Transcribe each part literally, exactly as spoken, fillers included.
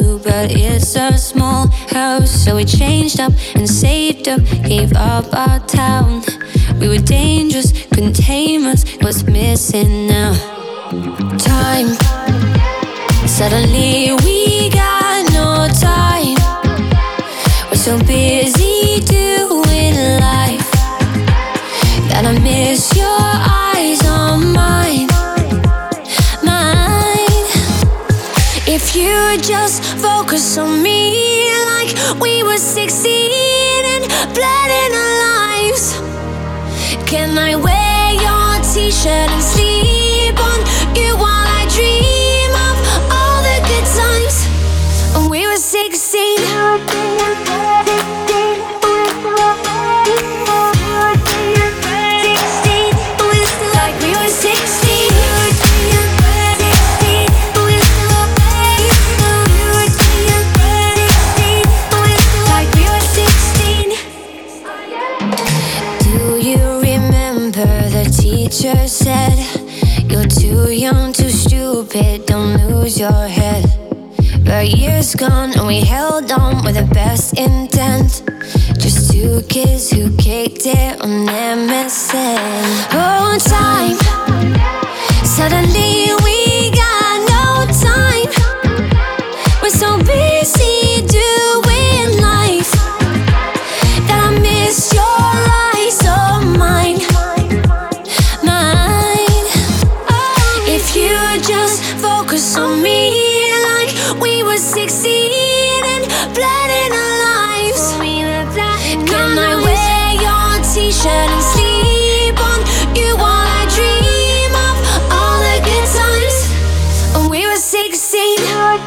you, but it's a small house. So we changed up and saved up, gave up our town. We were dangerous, couldn't tame us. What's missing now? Time. Suddenly we got no time. We're so busy doing life that I miss your eyes on mine, mine. If you just focus on me like we were sixteen and blood in our lives. Can I wear your t-shirt and sleep on you while I dream of all the good times when we were sixteen? Teacher said, you're too young, too stupid, don't lose your head. But years gone and we held on with the best intent. Just two kids who kicked it on M S N. Oh, time. Suddenly we got no time. We're so busy doing life that I miss your eyes on mine. Just focus on me like we were sixteen and blood in our lives. Can I wear your t-shirt and sleep on you while I dream of all the good times when we were sixteen?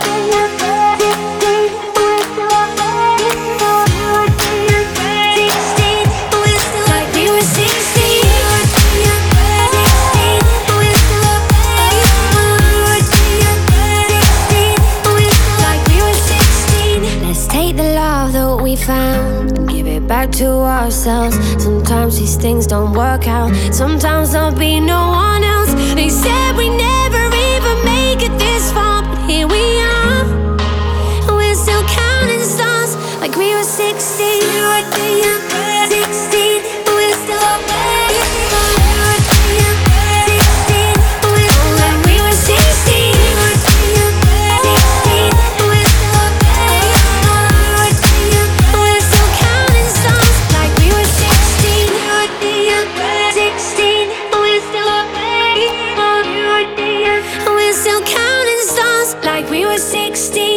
Found and give it back to ourselves. Sometimes these things don't work out. Sometimes there'll be no one else. They said we never even make it this far, but here we are, and we're still counting stars like we were sixteen. sixteen, we're still up there. Like we were sixteen.